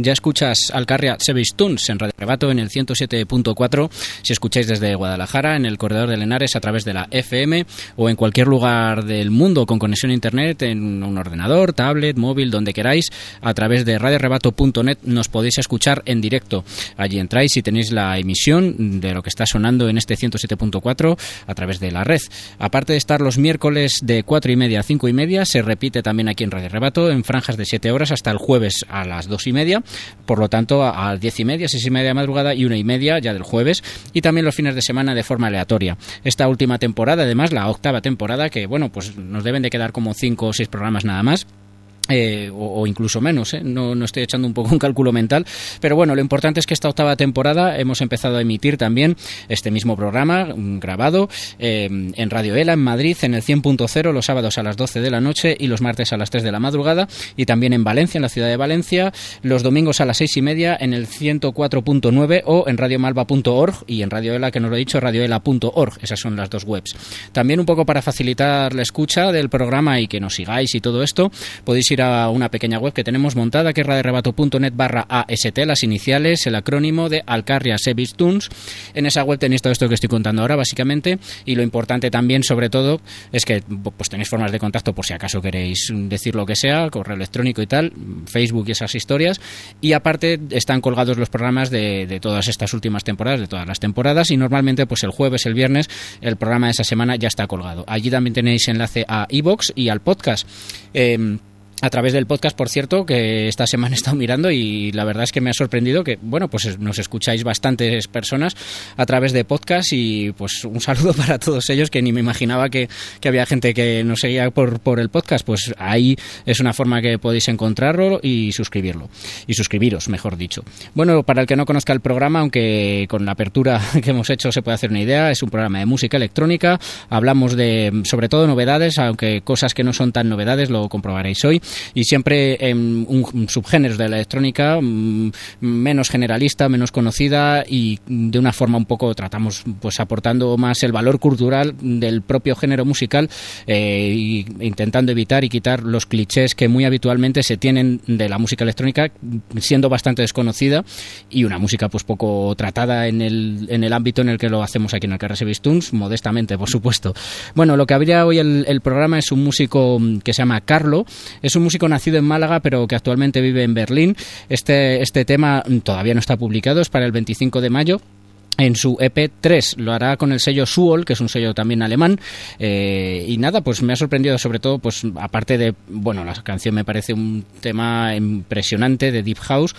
Ya escuchas Alcarria Sevistuns en Radio Rebato en el 107.4 si escucháis desde Guadalajara, en el corredor de Lenares a través de la FM o en cualquier lugar del mundo con conexión a internet, en un ordenador, tablet, móvil, donde queráis, a través de radiorebato.net nos podéis escuchar en directo. Allí entráis y tenéis la emisión de lo que está sonando en este 107.4 a través de la red. Aparte de estar los miércoles de 4:30 a 5:30, se repite también aquí en Radio Rebato en franjas de 7 horas hasta el jueves a las 2:30, por lo tanto a 10:30, 6:30 de madrugada y 1:30 ya del jueves, y también los fines de semana de forma aleatoria. Esta última temporada, además la 8ª temporada, que bueno, pues nos deben de quedar como 5 o 6 programas nada más. O incluso menos, no estoy echando un poco un cálculo mental, pero bueno, lo importante es que esta 8ª temporada hemos empezado a emitir también este mismo programa grabado en Radio ELA en Madrid en el 100.0 los sábados a las 12 de la noche y los martes a las 3 de la madrugada, y también en Valencia, en la ciudad de Valencia, los domingos a las 6:30 en el 104.9 o en radiomalva.org, y en Radio ELA, que nos lo he dicho, radioela.org. Esas son las dos webs. También un poco para facilitar la escucha del programa y que nos sigáis y todo esto, podéis ir a una pequeña web que tenemos montada, que es radiorebato.net/AST, las iniciales, el acrónimo de Alcarria Sevistuns. En esa web tenéis todo esto que estoy contando ahora, básicamente, y lo importante también, sobre todo, es que pues tenéis formas de contacto por si acaso queréis decir lo que sea, correo electrónico y tal, Facebook y esas historias, y aparte están colgados los programas de todas estas últimas temporadas, de todas las temporadas, y normalmente pues el jueves, el viernes, el programa de esa semana ya está colgado. Allí también tenéis enlace a iVoox y al podcast. A través del podcast, por cierto, que esta semana he estado mirando y la verdad es que me ha sorprendido que, bueno, pues nos escucháis bastantes personas a través de podcast, y pues un saludo para todos ellos, que ni me imaginaba que había gente que nos seguía por el podcast. Pues ahí es una forma que podéis encontrarlo y suscribiros, mejor dicho. Bueno, para el que no conozca el programa, aunque con la apertura que hemos hecho se puede hacer una idea, es un programa de música electrónica. Hablamos de, sobre todo, novedades, aunque cosas que no son tan novedades lo comprobaréis hoy. Y siempre en un subgénero de la electrónica menos generalista, menos conocida, y de una forma un poco tratamos pues aportando más el valor cultural del propio género musical, y intentando evitar y quitar los clichés que muy habitualmente se tienen de la música electrónica, siendo bastante desconocida y una música pues poco tratada en el ámbito en el que lo hacemos aquí en Alcarria Sevistuns, modestamente, por supuesto. Bueno, lo que habría hoy el programa es un músico que se llama Carlo. Es un músico nacido en Málaga, pero que actualmente vive en Berlín. Este tema todavía no está publicado, es para el 25 de mayo. En su EP 3 lo hará con el sello Suol, que es un sello también alemán, y nada, pues me ha sorprendido sobre todo, pues aparte de, bueno, la canción me parece un tema impresionante de Deep House,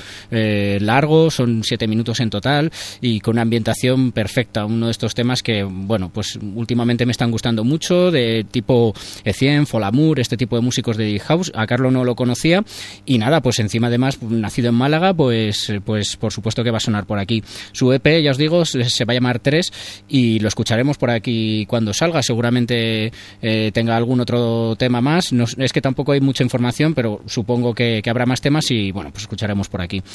largo, son 7 minutos en total y con una ambientación perfecta, uno de estos temas que, bueno, pues últimamente me están gustando mucho, de tipo Etienne, Folamour, este tipo de músicos de Deep House. A Carlo no lo conocía y nada, pues encima además, nacido en Málaga, pues por supuesto que va a sonar por aquí. Su EP, ya os digo, se va a llamar 3 y lo escucharemos por aquí cuando salga. Seguramente tenga algún otro tema más. No, es que tampoco hay mucha información, pero supongo que habrá más temas y bueno, pues escucharemos por aquí.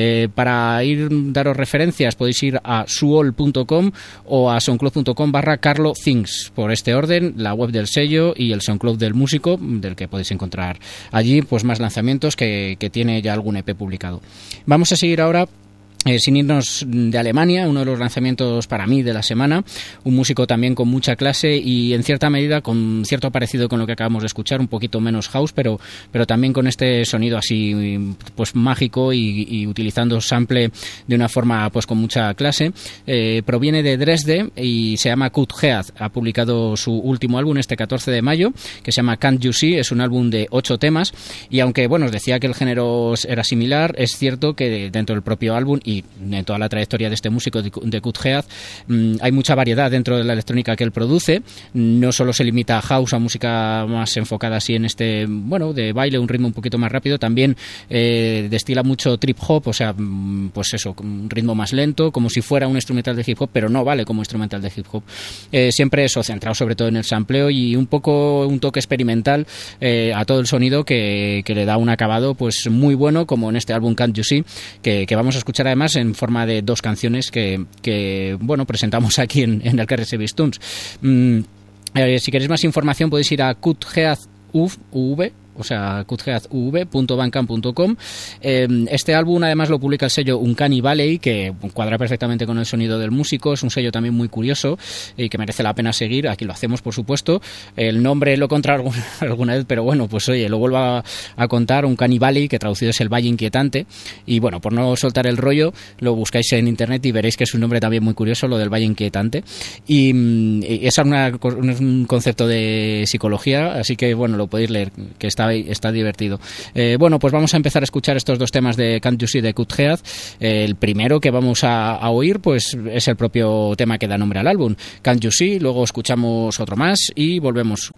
Para daros referencias podéis ir a suol.com o a soundcloud.com/carlothings, por este orden, la web del sello y el SoundCloud del músico, del que podéis encontrar allí pues más lanzamientos que tiene ya algún EP publicado. Vamos a seguir ahora sin irnos de Alemania, uno de los lanzamientos para mí de la semana, un músico también con mucha clase y en cierta medida con cierto parecido con lo que acabamos de escuchar, un poquito menos house, pero también con este sonido así pues mágico y utilizando sample de una forma pues con mucha clase. Proviene de Dresde y se llama Kurt Head. Ha publicado su último álbum este 14 de mayo, que se llama Can't You See. Es un álbum de 8 temas y aunque bueno, os decía que el género era similar, es cierto que dentro del propio álbum y en toda la trayectoria de este músico de Kurt Head hay mucha variedad dentro de la electrónica que él produce. No solo se limita a house, a música más enfocada así en este, bueno, de baile, un ritmo un poquito más rápido, también destila mucho trip hop, o sea, pues eso, un ritmo más lento, como si fuera un instrumental de hip hop, pero no vale como instrumental de hip hop. Siempre eso, centrado sobre todo en el sampleo y un poco un toque experimental a todo el sonido que le da un acabado pues muy bueno, como en este álbum Can't You See, que vamos a escuchar además en forma de 2 canciones que bueno, presentamos aquí en Alcarria Sevistuns. Si queréis más información podéis ir a Kurt Head o sea, cutheaduv.bandcamp.com. Este álbum además lo publica el sello Uncanny Valley, que cuadra perfectamente con el sonido del músico. Es un sello también muy curioso y que merece la pena seguir. Aquí lo hacemos, por supuesto. El nombre lo he encontrado alguna vez, pero bueno, pues oye, lo vuelvo a contar. Uncanny Valley, que traducido es el Valle Inquietante. Y bueno, por no soltar el rollo, lo buscáis en internet y veréis que es un nombre también muy curioso, lo del Valle Inquietante. Y es un concepto de psicología, así que bueno, lo podéis leer, que está divertido. Bueno, pues vamos a empezar a escuchar estos dos temas de Can't You See de Cuthead. El primero que vamos a oír pues es el propio tema que da nombre al álbum, Can't You See. Luego escuchamos otro más y volvemos.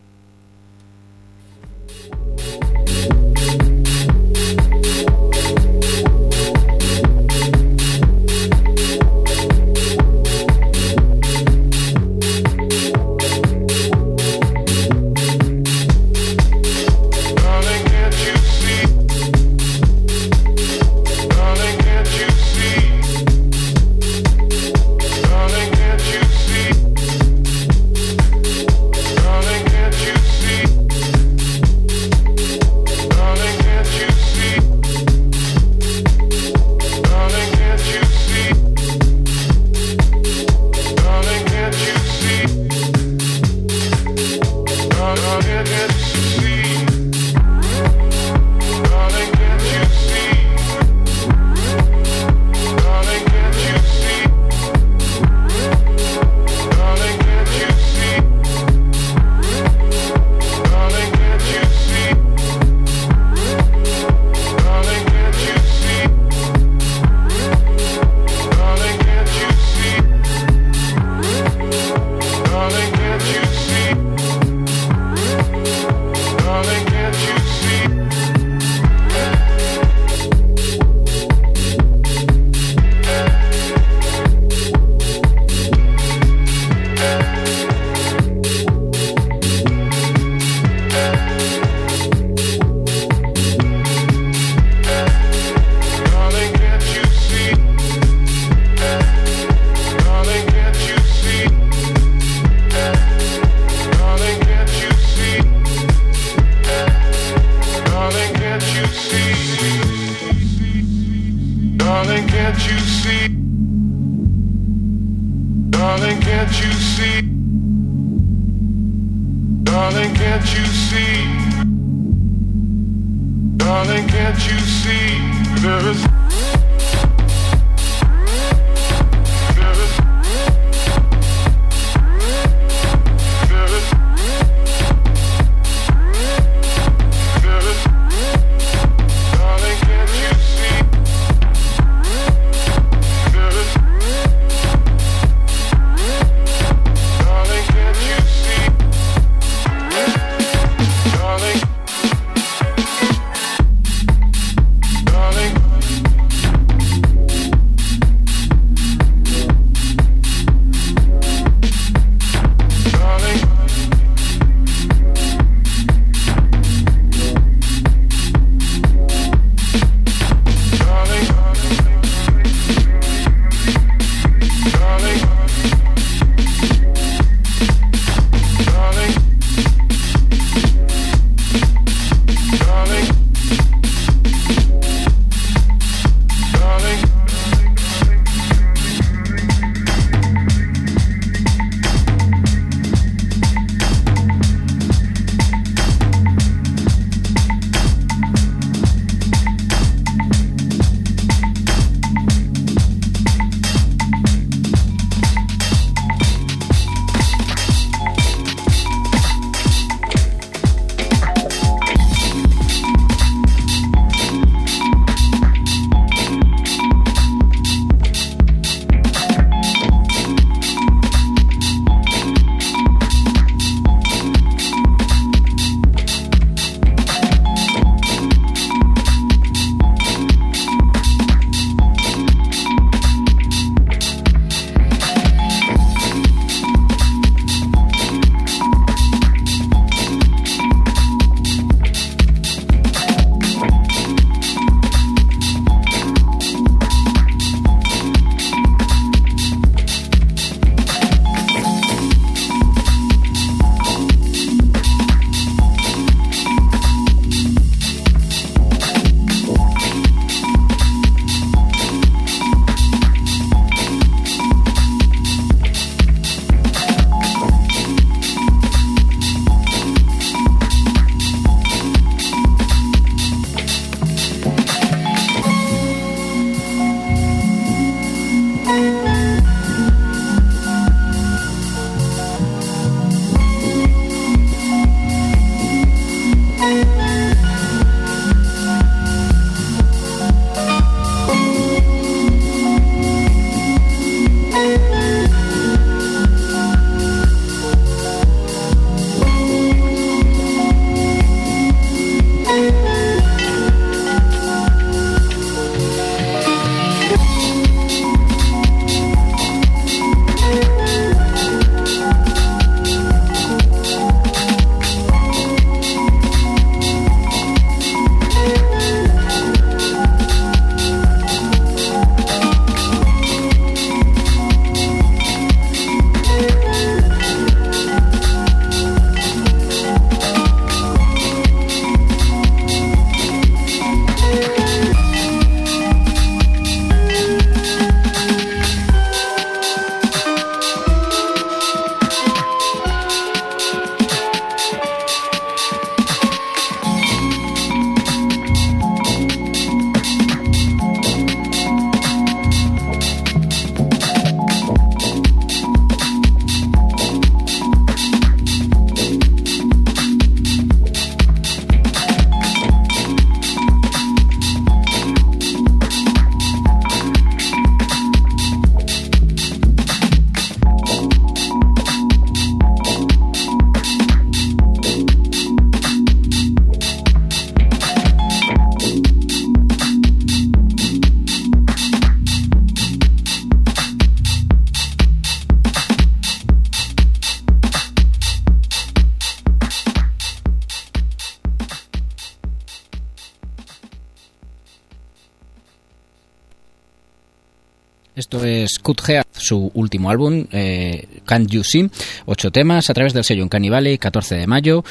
Esto es Cuthead, su último álbum, Can't You See, 8 temas a través del sello Uncanny Valley, 14 de mayo,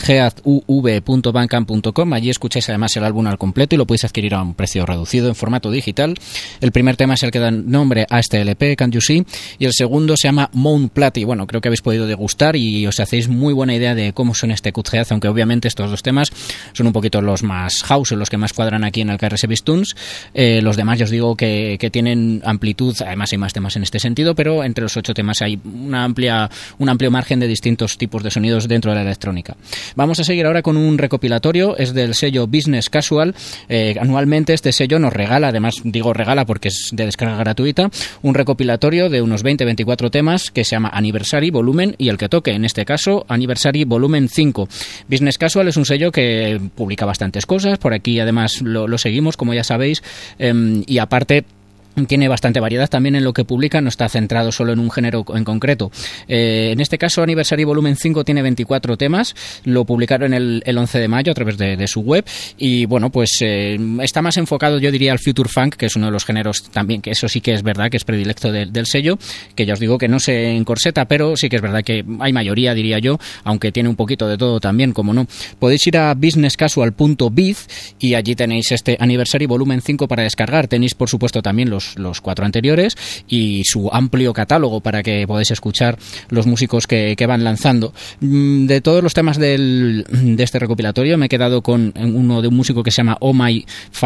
cutheaduv.bandcamp.com. Allí escucháis además el álbum al completo y lo podéis adquirir a un precio reducido en formato digital. El primer tema es el que da nombre a este LP, Can't You See, y el segundo se llama Mount Platy. Bueno, creo que habéis podido degustar y os hacéis muy buena idea de cómo suena este Cuthead, aunque obviamente estos dos temas son un poquito los más house, los que más cuadran aquí en el KR Sebis-Tunes. Los demás ya os digo que tienen amplitud. Además hay más temas en este sentido, pero entre los 8 temas hay un amplio margen de distintos tipos de sonidos dentro de la electrónica. Vamos a seguir ahora con un recopilatorio, es del sello Business Casual. Anualmente este sello nos regala, además digo regala porque es de descarga gratuita, un recopilatorio de unos 20-24 temas que se llama Anniversary Volumen y el que toque, en este caso Anniversary Volumen 5. Business Casual es un sello que publica bastantes cosas, por aquí además lo seguimos, como ya sabéis, y aparte tiene bastante variedad también en lo que publica, no está centrado solo en un género en concreto. En este caso, Anniversary Volumen 5 tiene 24 temas, lo publicaron el 11 de mayo a través de su web y bueno, pues está más enfocado, yo diría, al Future Funk, que es uno de los géneros también, que eso sí que es verdad que es predilecto del sello, que ya os digo que no se encorseta, pero sí que es verdad que hay mayoría, diría yo, aunque tiene un poquito de todo también, como no. Podéis ir a businesscasual.biz y allí tenéis este Anniversary Volumen 5 para descargar. Tenéis, por supuesto, también los 4 anteriores y su amplio catálogo para que podáis escuchar los músicos que van lanzando. De todos los temas de este recopilatorio me he quedado con uno de un músico que se llama Oh My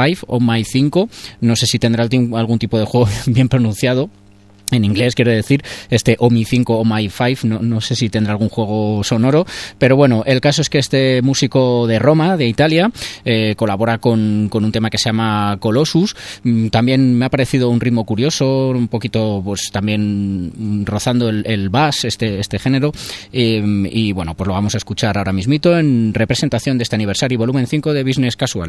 5, no sé si tendrá algún tipo de juego bien pronunciado. En inglés quiero decir, este Oh My 5, Oh My 5, no sé si tendrá algún juego sonoro, pero bueno, el caso es que este músico de Roma, de Italia, colabora con un tema que se llama Colossus. También me ha parecido un ritmo curioso, un poquito pues también rozando el bass, este género, y bueno, pues lo vamos a escuchar ahora mismito en representación de este aniversario volumen 5 de Business Casual.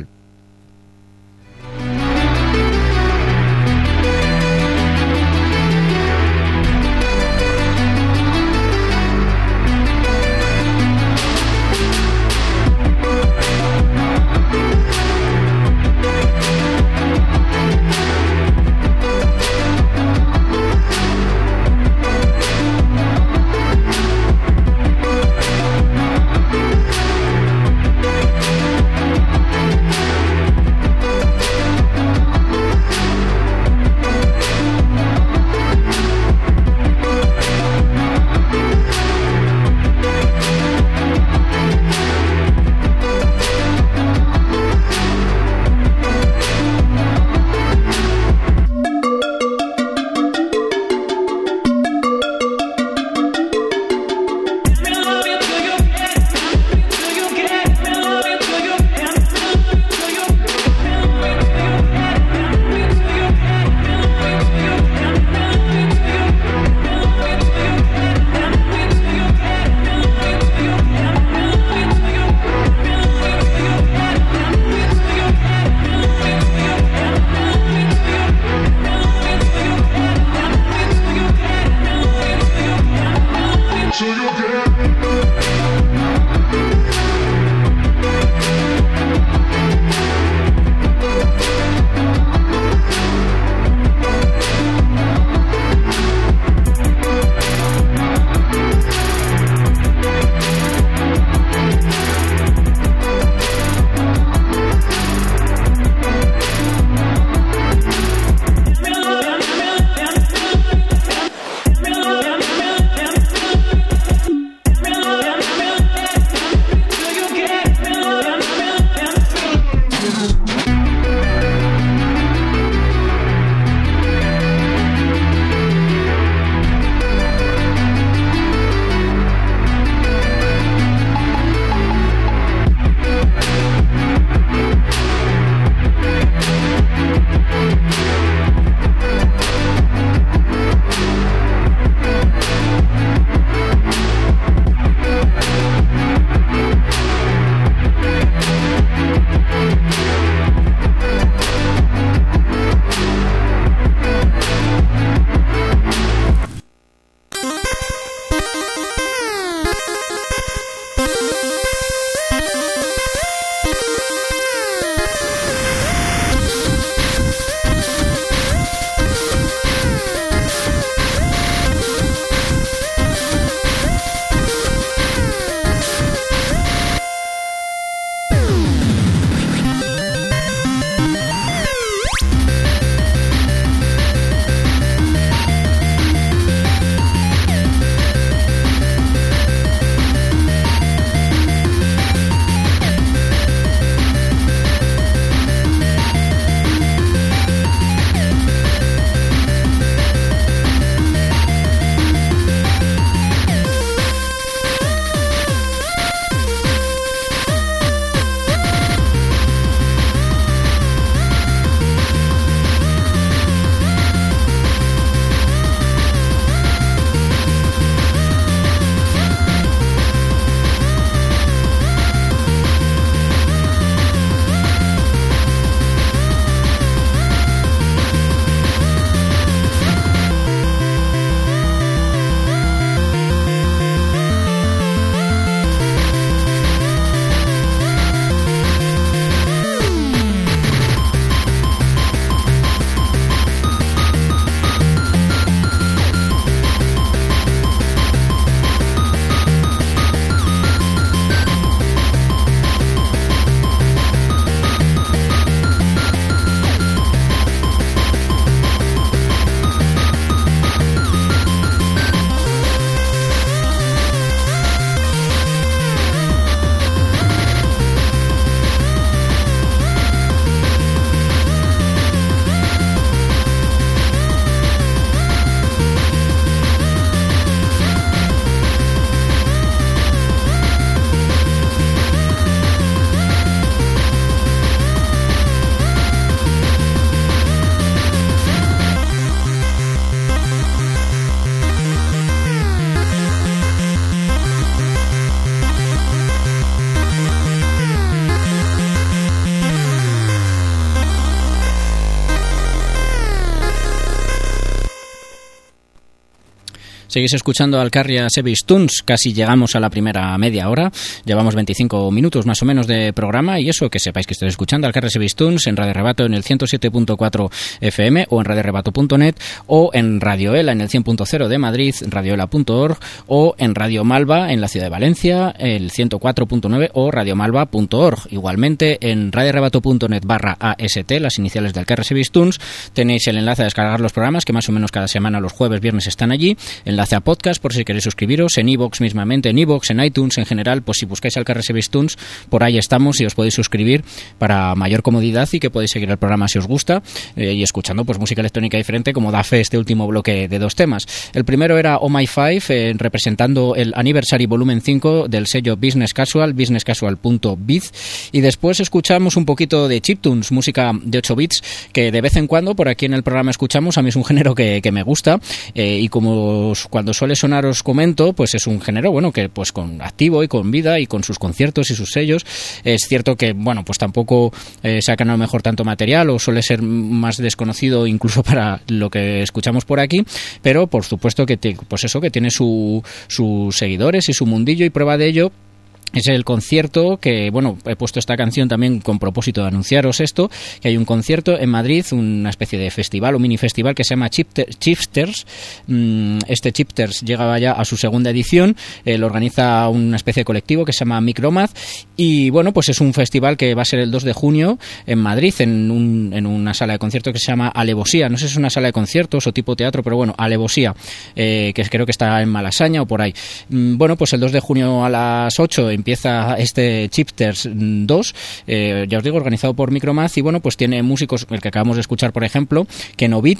Seguís escuchando Alcarria Sevis Tunes, casi llegamos a la primera media hora, llevamos 25 minutos más o menos de programa y eso, que sepáis que estáis escuchando Alcarria Sevis Tunes en Radio Rebato en el 107.4 FM o en radiorebato.net o en Radio Ela en el 100.0 de Madrid, radioela.org o en Radio Malva en la ciudad de Valencia, el 104.9 o radiomalva.org. Igualmente en radiorebato.net/AST, las iniciales de Alcarria Sevis Tunes, tenéis el enlace a descargar los programas que más o menos cada semana los jueves, viernes están allí, enlace a podcast por si queréis suscribiros, en iVoox mismamente, en iVoox, en iTunes en general, pues si buscáis Alcarria Sevis Tunes, por ahí estamos y os podéis suscribir para mayor comodidad y que podéis seguir el programa si os gusta y escuchando pues música electrónica diferente, como da fe este último bloque de dos temas. El primero era Oh My Five, representando el Anniversary Volumen 5 del sello Business Casual, businesscasual.biz, y después escuchamos un poquito de chiptunes, música de 8 bits, que de vez en cuando por aquí en el programa escuchamos. A mí es un género que me gusta y como cuando suele sonar os comento, pues es un género bueno que pues con activo y con vida y con sus conciertos y sus sellos. Es cierto que bueno pues tampoco sacan a lo mejor tanto material o suele ser más desconocido incluso para lo que escuchamos por aquí, pero por supuesto que pues eso, que tiene sus seguidores y su mundillo, y prueba de ello es el concierto que, bueno, he puesto esta canción también con propósito de anunciaros esto, que hay un concierto en Madrid, una especie de festival o mini festival que se llama Chipsters. Este Chipsters llegaba ya a su segunda edición, lo organiza una especie de colectivo que se llama Micromaz, y bueno, pues es un festival que va a ser el 2 de junio en Madrid, en una sala de conciertos que se llama Alevosía. No sé si es una sala de conciertos o tipo teatro, pero bueno, Alevosía, que creo que está en Malasaña o por ahí. Bueno, pues el 2 de junio a las 8 empieza este Chipsters 2, ya os digo, organizado por Micromaz, y bueno, pues tiene músicos, el que acabamos de escuchar por ejemplo, Kenovit,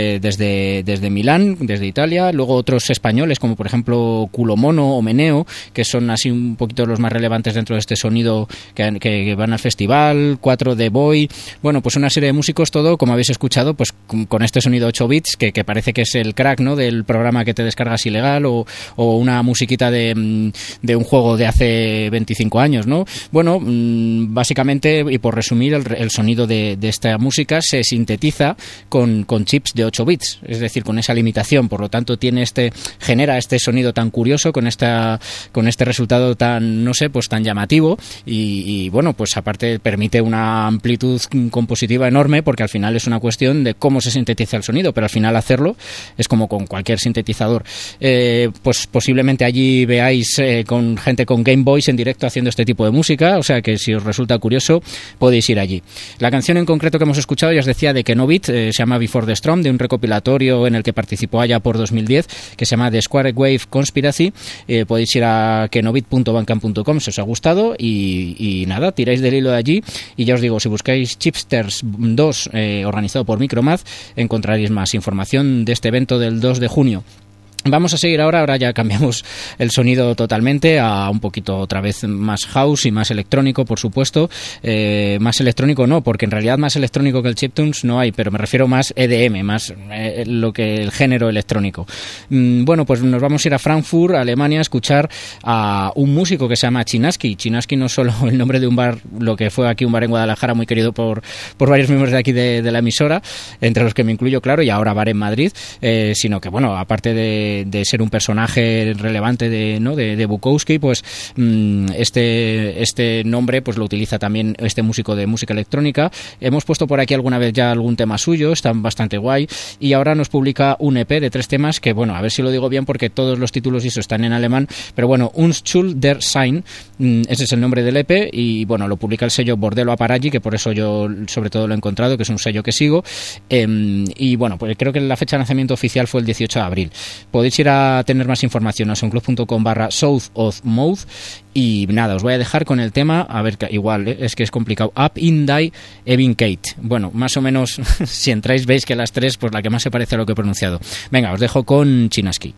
desde Milán, desde Italia, luego otros españoles como por ejemplo Culomono o Meneo, que son así un poquito los más relevantes dentro de este sonido que van al festival, 4 de Boy, bueno, pues una serie de músicos, todo como habéis escuchado, pues con este sonido 8 bits, que parece que es el crack, ¿no?, del programa que te descargas ilegal o una musiquita de un juego de hace 25 años, ¿no? Bueno, básicamente, y por resumir, el sonido de esta música se sintetiza con chips de 8 bits, es decir, con esa limitación, por lo tanto genera este sonido tan curioso con este resultado tan, no sé, pues tan llamativo y bueno, pues aparte permite una amplitud compositiva enorme, porque al final es una cuestión de cómo se sintetiza el sonido, pero al final hacerlo es como con cualquier sintetizador. Pues posiblemente allí veáis con gente con Game Boys en directo haciendo este tipo de música, o sea que si os resulta curioso podéis ir allí. La canción en concreto que hemos escuchado, ya os decía, de Kenovit, se llama Before the Storm, de un recopilatorio en el que participó allá por 2010, que se llama The Square Wave Conspiracy. Podéis ir a kenovit.bandcamp.com si os ha gustado y nada, tiráis del hilo de allí y ya os digo, si buscáis Chipsters 2 organizado por Micromaz, encontraréis más información de este evento del 2 de junio. Vamos a seguir ahora ya cambiamos el sonido totalmente a un poquito otra vez más house y más electrónico, por supuesto. Más electrónico no, porque en realidad más electrónico que el chiptunes no hay, pero me refiero más EDM, más lo que el género electrónico. Bueno, pues nos vamos a ir a Frankfurt, Alemania, a escuchar a un músico que se llama Chinaski. Chinaski no es solo el nombre de un bar, lo que fue aquí un bar en Guadalajara muy querido por varios miembros de aquí de la emisora, entre los que me incluyo, claro, y ahora bar en Madrid, sino que bueno, aparte de ser un personaje relevante de Bukowski, pues este nombre pues lo utiliza también este músico de música electrónica. Hemos puesto por aquí alguna vez ya algún tema suyo, están bastante guay, y ahora nos publica un EP de 3 temas que, bueno, a ver si lo digo bien porque todos los títulos y eso están en alemán, pero bueno, Unschuld der Sein, ese es el nombre del EP, y bueno, lo publica el sello Bordello Apparaggi, que por eso yo sobre todo lo he encontrado, que es un sello que sigo, y bueno, pues creo que la fecha de lanzamiento oficial fue el 18 de abril. Podéis ir a tener más información a soundcloud.com/South of Mouth y nada, os voy a dejar con el tema, a ver, igual es que es complicado, Up in Die Evin Kate. Bueno, más o menos si entráis veis que las 3 pues la que más se parece a lo que he pronunciado. Venga, os dejo con Chinaski.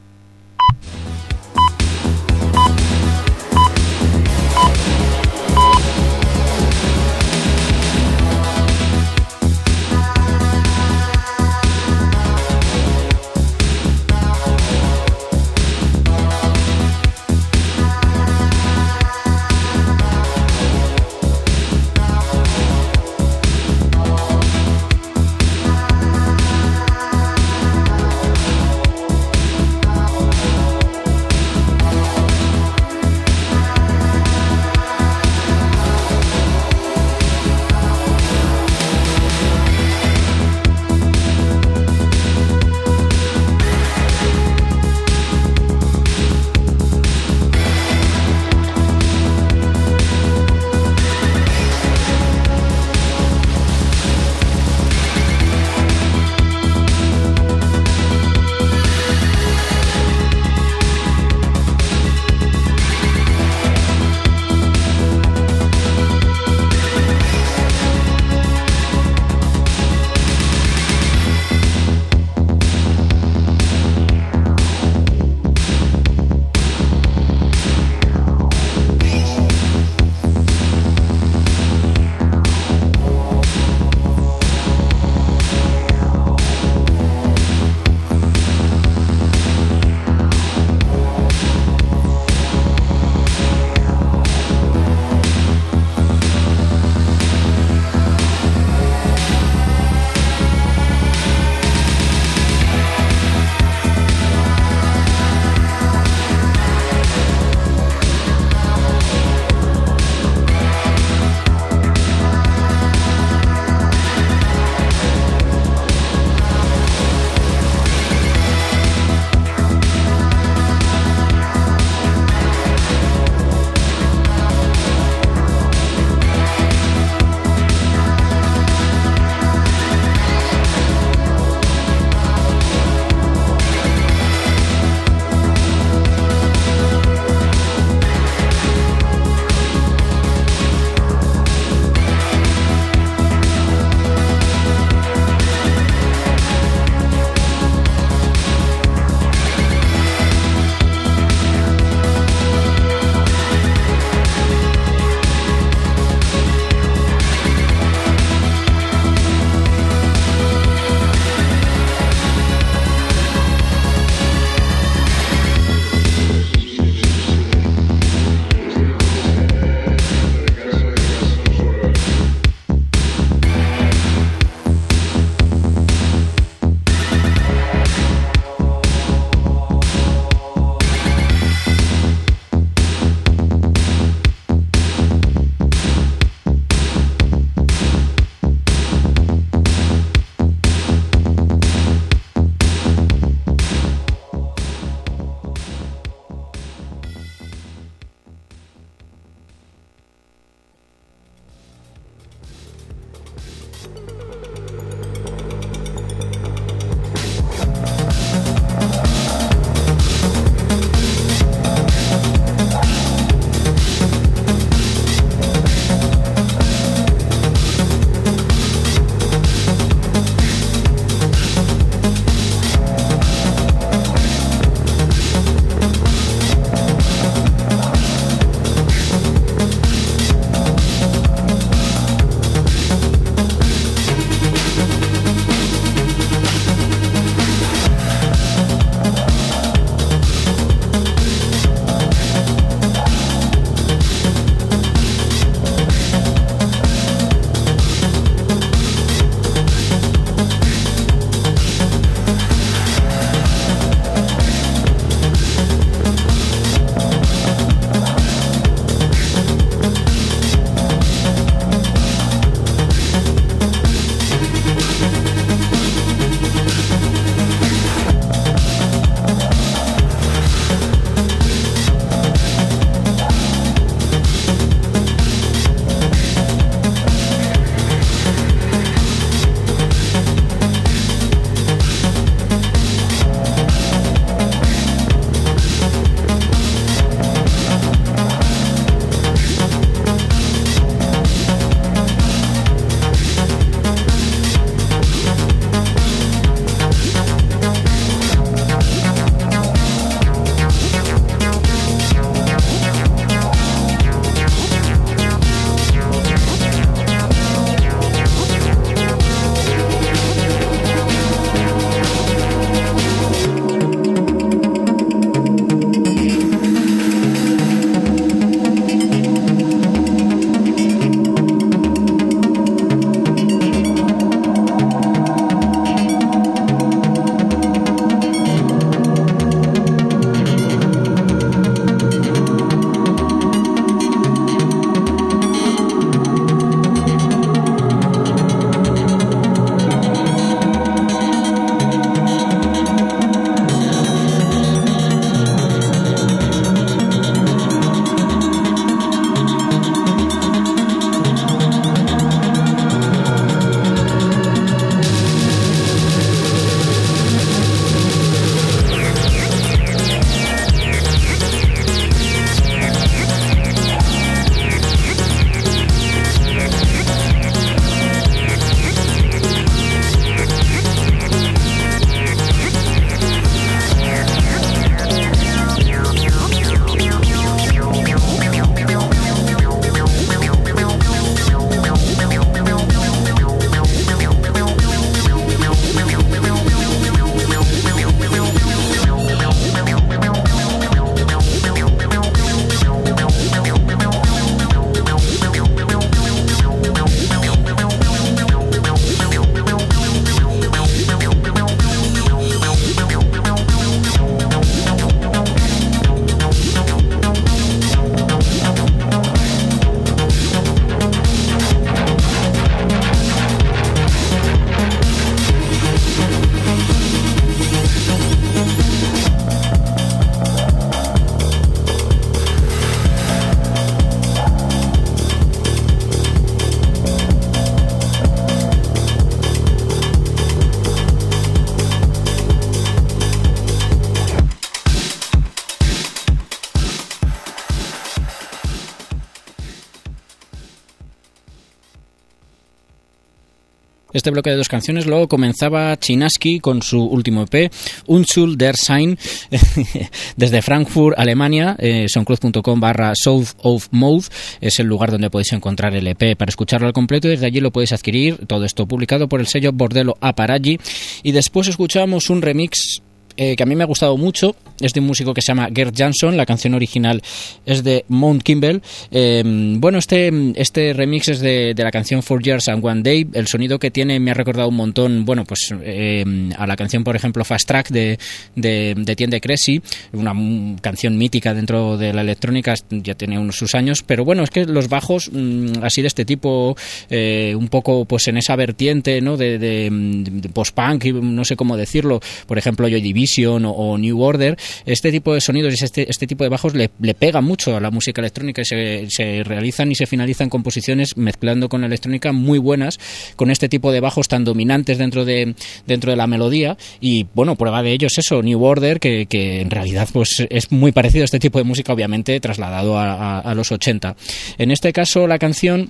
Este bloque de 2 canciones lo comenzaba Chinaski con su último EP, Unschuld der Sein, desde Frankfurt, Alemania. Soundcloud.com/South of Mouth es el lugar donde podéis encontrar el EP para escucharlo al completo, y desde allí lo podéis adquirir. Todo esto publicado por el sello Bordello Aparaggi. Y después escuchamos un remix que a mí me ha gustado mucho. Es de un músico que se llama Gert Jansson. La canción original es de Mount Kimball. Bueno, este remix es de la canción 4 Years and One Day. El sonido que tiene me ha recordado un montón, bueno, pues a la canción, por ejemplo, Fast Track de Etienne de Crécy, una canción mítica dentro de la electrónica, ya tiene sus años, pero bueno, es que los bajos así de este tipo, un poco pues en esa vertiente, ¿no? de post-punk, no sé cómo decirlo, por ejemplo, Joy Division o New Order, este tipo de sonidos y este tipo de bajos le pega mucho a la música electrónica, y se realizan y se finalizan composiciones mezclando con la electrónica muy buenas, con este tipo de bajos tan dominantes dentro de la melodía. Y bueno, prueba de ello es eso, New Order, que en realidad pues es muy parecido a este tipo de música, obviamente trasladado a los 80. En este caso la canción,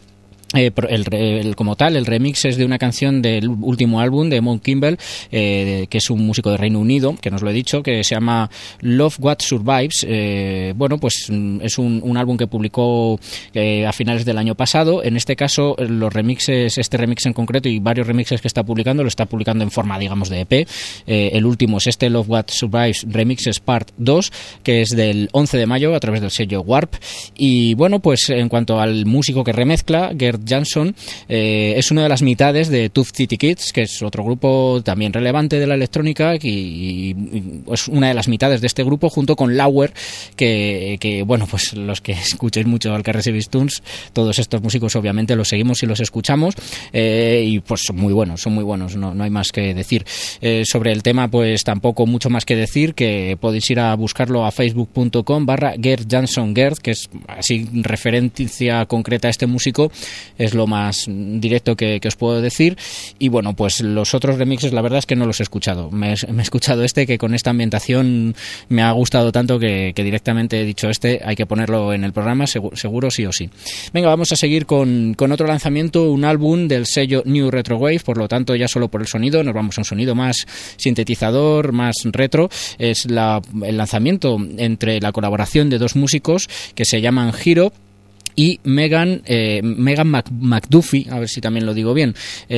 como tal, el remix es de una canción del último álbum de Mount Kimball, que es un músico de Reino Unido, que nos lo he dicho, que se llama Love What Survives. Bueno, pues es un álbum que publicó a finales del año pasado. En este caso, este remix en concreto y varios remixes que está publicando, lo está publicando en forma, digamos, de EP. El último es este Love What Survives Remixes Part 2, que es del 11 de mayo a través del sello Warp. Y bueno, pues en cuanto al músico que remezcla, Gert Jansson, es una de las mitades de Tooth City Kids, que es otro grupo también relevante de la electrónica, y es una de las mitades de este grupo, junto con Lauer, que bueno, pues los que escuchéis mucho al Carrecevis Tunes, todos estos músicos obviamente los seguimos y los escuchamos, y pues son muy buenos, no hay más que decir. Sobre el tema pues tampoco mucho más que decir, que podéis ir a buscarlo a facebook.com/Gert Jansson Gert, que es así referencia concreta a este músico, es lo más directo que os puedo decir. Y bueno, pues los otros remixes la verdad es que no los he escuchado. Me he escuchado este, que con esta ambientación me ha gustado tanto que directamente he dicho hay que ponerlo en el programa, seguro sí o sí. Venga, vamos a seguir con otro lanzamiento, un álbum del sello New Retrowave. Por lo tanto, ya solo por el sonido nos vamos a un sonido más sintetizador, más retro. Es el lanzamiento entre la colaboración de 2 músicos que se llaman Hiro y Megan McDuffie, a ver si también lo digo bien.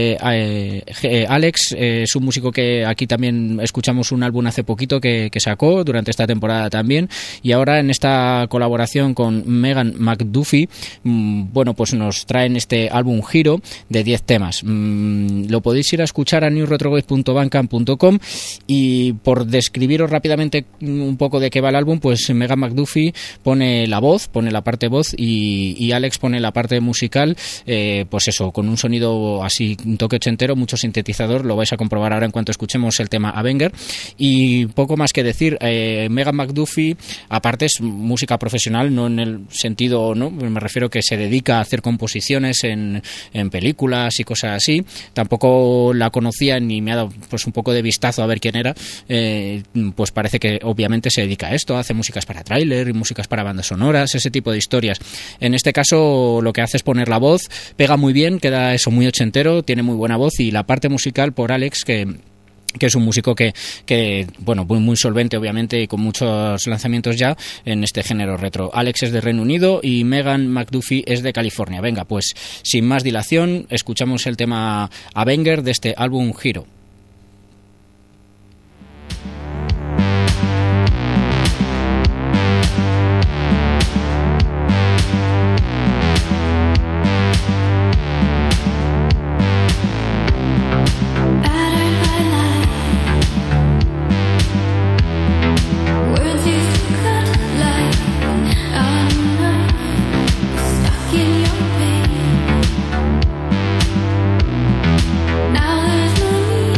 Alex es un músico que aquí también escuchamos un álbum hace poquito que sacó durante esta temporada también, y ahora en esta colaboración con Megan McDuffie, bueno, pues nos traen este álbum Hero de 10 temas. Lo podéis ir a escuchar a newretrowave.bandcamp.com, y por describiros rápidamente un poco de qué va el álbum, pues Megan McDuffie pone la parte voz, y Alex pone la parte musical, pues eso, con un sonido así, un toque ochentero, mucho sintetizador. Lo vais a comprobar ahora en cuanto escuchemos el tema Avenger. Y poco más que decir. Megan McDuffie, aparte, es música profesional, no en el sentido, no, me refiero que se dedica a hacer composiciones en películas y cosas así. Tampoco la conocía ni me ha dado pues un poco de vistazo a ver quién era. Pues parece que obviamente se dedica a esto, hace músicas para tráiler y músicas para bandas sonoras, ese tipo de historias. En este caso lo que hace es poner la voz, pega muy bien, queda eso muy ochentero, tiene muy buena voz, y la parte musical por Alex, que es un músico que bueno, muy solvente obviamente, y con muchos lanzamientos ya en este género retro. Alex es de Reino Unido y Megan McDuffie es de California. Venga, pues sin más dilación, escuchamos el tema Avenger de este álbum Hero. Now there's no need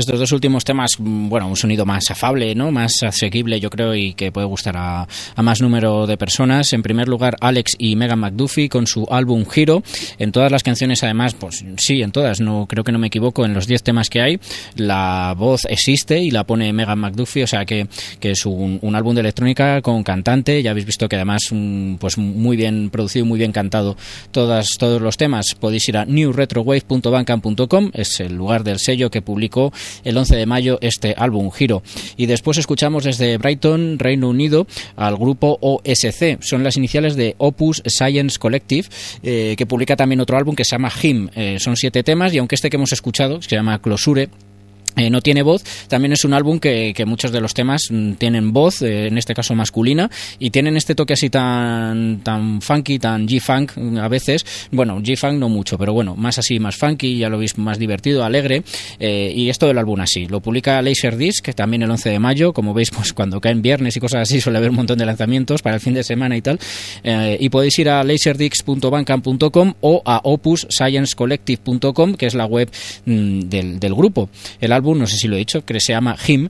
Estos dos últimos temas, bueno, un sonido más afable, ¿no? Más asequible, yo creo, y que puede gustar a más número de personas. En primer lugar, Alex y Megan McDuffie con su álbum Hero. En todas las canciones, además, pues sí, en todas, no creo que no me equivoco, en los 10 temas que hay, la voz existe y la pone Megan McDuffie, o sea que es un álbum de electrónica con cantante. Ya habéis visto que además pues muy bien producido, muy bien cantado todos los temas. Podéis ir a newretrowave.bandcamp.com, es el lugar del sello que publicó el 11 de mayo este álbum Hero. Y después escuchamos desde Brighton, Reino Unido, al grupo OSC. Son las iniciales de Opus Science Collective, que publica también otro álbum que se llama Him. Son 7 temas, y aunque este que hemos escuchado, que se llama Closure, no tiene voz, también es un álbum que muchos de los temas tienen voz, en este caso masculina, y tienen este toque así tan funky, tan G-Funk a veces. Bueno, G-Funk no mucho, pero bueno, más así, más funky, ya lo veis, más divertido, alegre, y esto del álbum así. Lo publica Laserdisc, que también el 11 de mayo, como veis, pues cuando caen viernes y cosas así suele haber un montón de lanzamientos para el fin de semana y tal, y podéis ir a laserdisc.bandcamp.com o a opussciencecollective.com, que es la web del grupo. El álbum, no sé si lo he dicho, que se llama Him,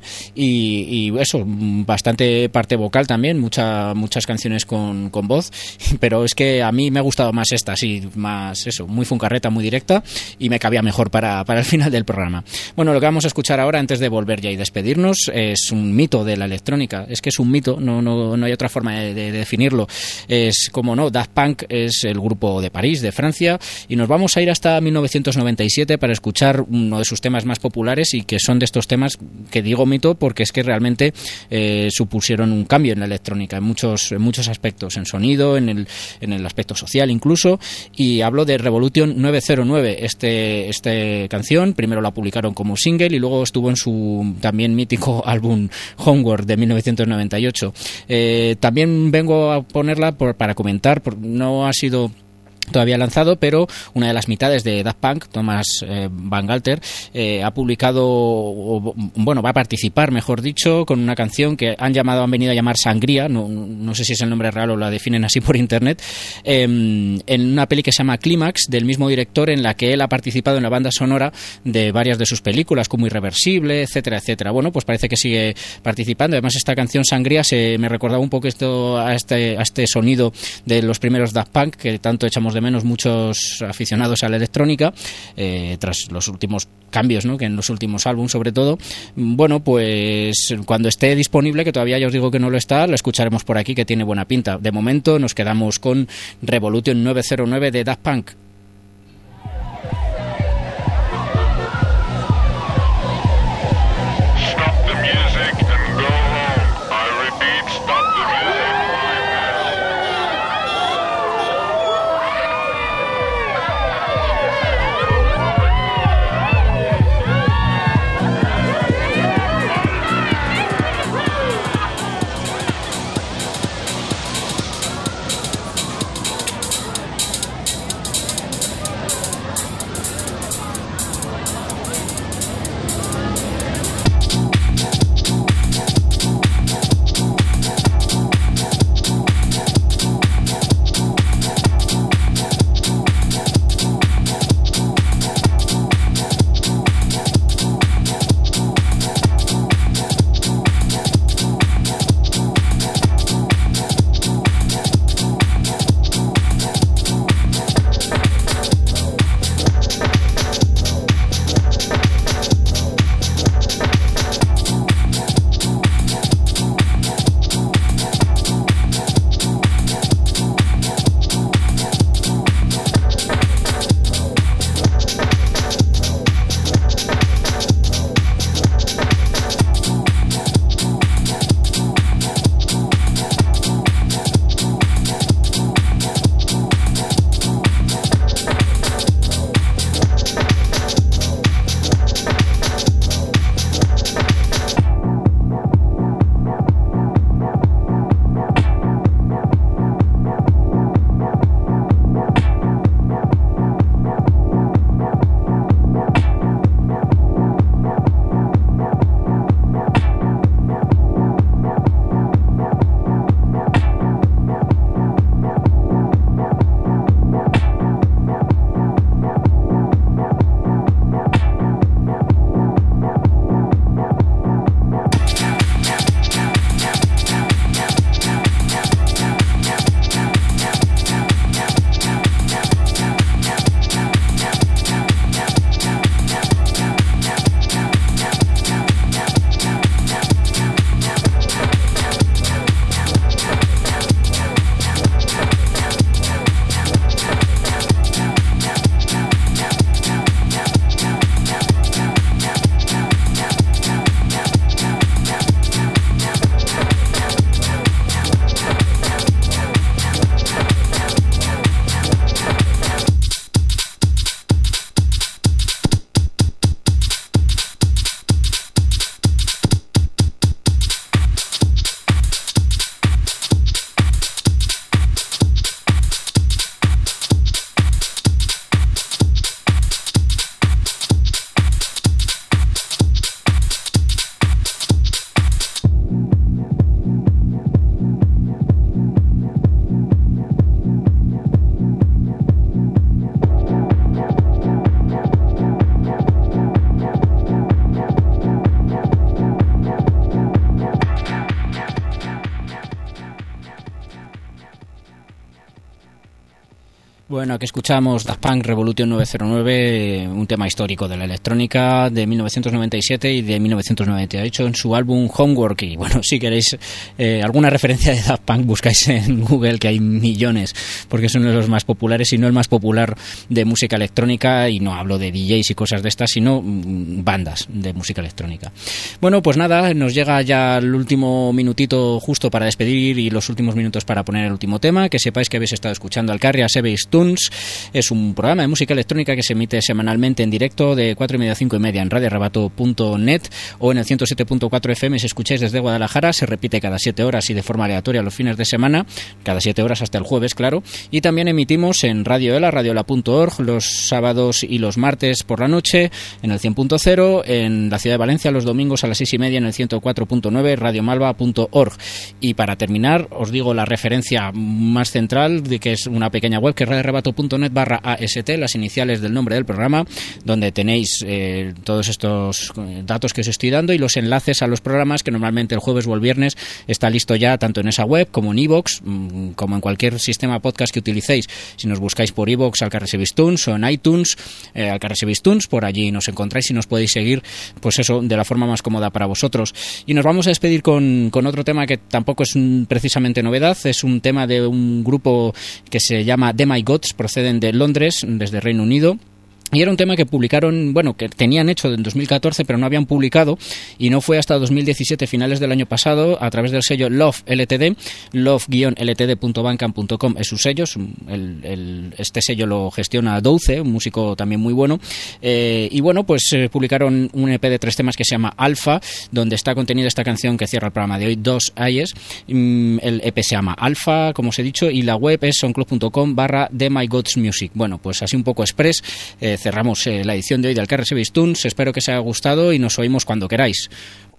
y eso, bastante parte vocal también, muchas canciones con voz, pero es que a mí me ha gustado más esta, así, más eso, muy funcarreta, muy directa, y me cabía mejor para el final del programa. Bueno, lo que vamos a escuchar ahora, antes de volver ya y despedirnos, es un mito de la electrónica. Es que es un mito, no hay otra forma de definirlo. Es, como no, Daft Punk es el grupo de París, de Francia, y nos vamos a ir hasta 1997 para escuchar uno de sus temas más populares, y que son de estos temas que digo mito porque es que realmente supusieron un cambio en la electrónica en muchos aspectos, en sonido, en el aspecto social incluso, y hablo de Revolution 909. Esta canción primero la publicaron como single y luego estuvo en su también mítico álbum Homework de 1998. También vengo a ponerla para comentar, no ha sido todavía lanzado, pero una de las mitades de Daft Punk, Thomas Bangalter, ha publicado, va a participar, mejor dicho, con una canción que han venido a llamar Sangría, no sé si es el nombre real o la definen así por internet, en una peli que se llama Clímax, del mismo director, en la que él ha participado en la banda sonora de varias de sus películas, como Irreversible, etcétera, etcétera. Bueno, pues parece que sigue participando. Además, esta canción Sangría me recordaba un poco a este sonido de los primeros Daft Punk, que tanto echamos de menos muchos aficionados a la electrónica, tras los últimos cambios, ¿no?, que en los últimos álbumes sobre todo. Bueno, pues cuando esté disponible, que todavía ya os digo que no lo está, lo escucharemos por aquí, que tiene buena pinta. De momento nos quedamos con Revolution 909 de Daft Punk. Bueno, aquí escuchamos Daft Punk Revolution 909, un tema histórico de la electrónica de 1997 y de 1998 en su álbum Homework. Y bueno, si queréis alguna referencia de Daft Punk, buscáis en Google, que hay millones, porque es uno de los más populares, y no el más popular de música electrónica, y no hablo de DJs y cosas de estas, sino bandas de música electrónica. Bueno, pues nada, nos llega ya el último minutito justo para despedir y los últimos minutos para poner el último tema. Que sepáis que habéis estado escuchando Alcarria Sebes Tunes. Es un programa de música electrónica que se emite semanalmente en directo de 4:30 a 5:30 en radioarrebato.net o en el 107.4 FM si escucháis desde Guadalajara. Se repite cada 7 horas y de forma aleatoria los fines de semana, cada 7 horas hasta el jueves, claro. Y también emitimos en Radio Ela, radioela.org, los sábados y los martes por la noche en el 100.0, en la ciudad de Valencia los domingos a las 6:30 en el 104.9, radiomalva.org. Y para terminar, os digo la referencia más central, de que es una pequeña web, que es radioarrebato.net/AST, las iniciales del nombre del programa, donde tenéis todos estos datos que os estoy dando y los enlaces a los programas, que normalmente el jueves o el viernes está listo ya, tanto en esa web como en iVoox, como en cualquier sistema podcast que utilicéis. Si nos buscáis por iVoox, Alcarria Sebes Tunes, o en iTunes, Alcarria Sebes Tunes, por allí nos encontráis y nos podéis seguir, pues eso, de la forma más cómoda para vosotros. Y nos vamos a despedir con otro tema que tampoco es precisamente novedad. Es un tema de un grupo que se llama The My Gods, proceden de Londres, desde Reino Unido. Y era un tema que publicaron, bueno, que tenían hecho en 2014, pero no habían publicado, y no fue hasta 2017, finales del año pasado, a través del sello Love Ltd, love-ltd.bandcamp.com es su sello. Este sello lo gestiona Douce, un músico también muy bueno, y bueno, pues publicaron un EP de 3 temas que se llama Alpha, donde está contenida esta canción que cierra el programa de hoy, 2 Eyes. El EP se llama Alpha, como os he dicho, y la web es soundcloud.com/TheMyGodsMusic. Bueno, pues así un poco express, cerramos la edición de hoy de Alcarria Sebes Tunes. Espero que os haya gustado y nos oímos cuando queráis.